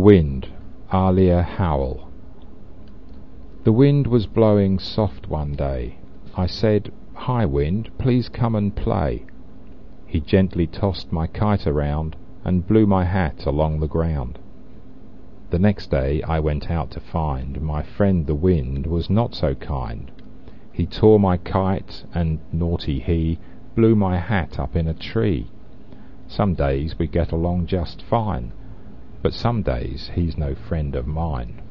Wind, Alia Howell. The wind was blowing soft one day. I said, "Hi, wind, please come and play." He gently tossed my kite around and blew my hat along the ground. The next day I went out to find my friend the wind was not so kind. He tore my kite, and, naughty he, blew my hat up in a tree. Some days we get along just fine, but some days he's no friend of mine.